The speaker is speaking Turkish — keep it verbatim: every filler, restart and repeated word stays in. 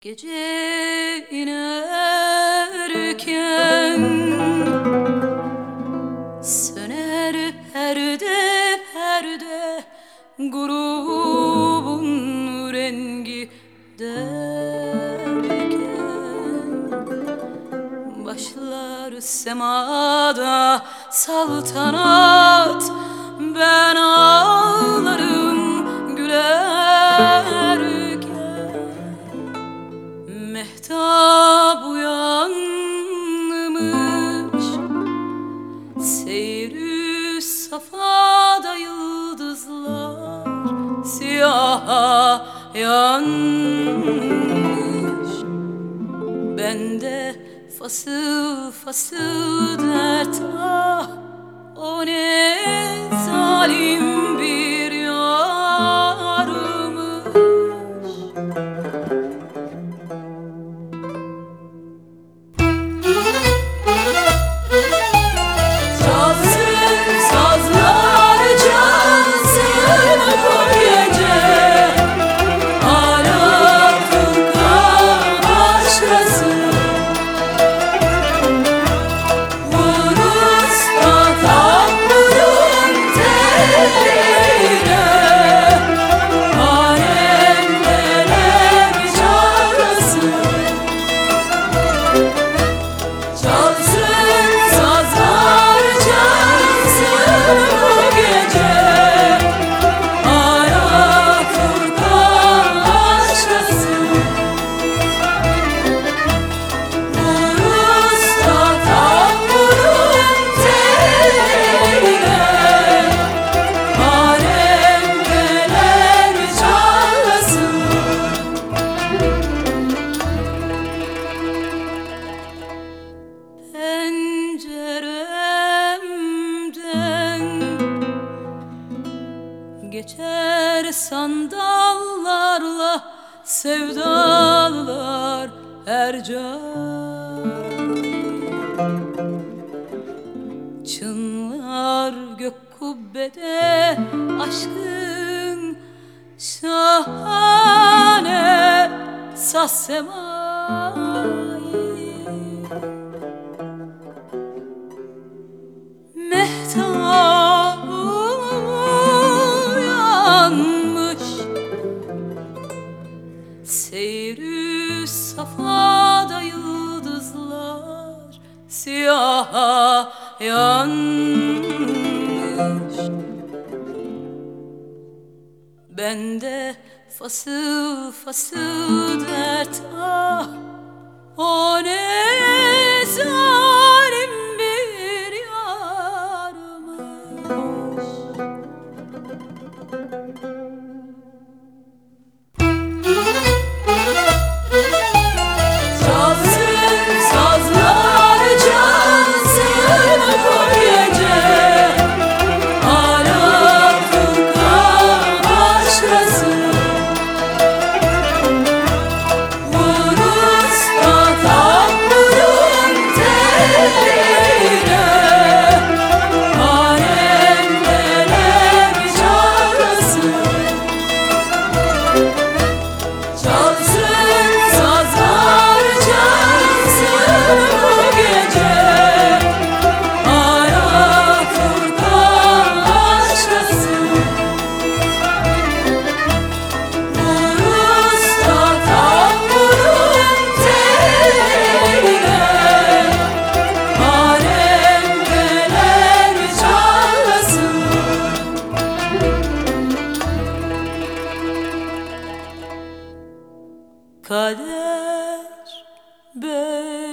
Gece inerken söner perde perde grubun rengi derken başlar semada saltanat, ben ağlarım gülerken. Mehtap uyanmış, seyri safada yıldızlar siyaha yanmış. Bende fasıl fasıl dert, ah o ne zalim bir yarmış. Geçer sandallarla sevdalılar her can. Çınlar gök kubbede aşkın şahane saz semayı. Mehtap uyanmış, seyri safada yıldızlar siyaha yanmış. Bende fasıl fasıl dert, ah o ne zalim bir yarmış. Kader beni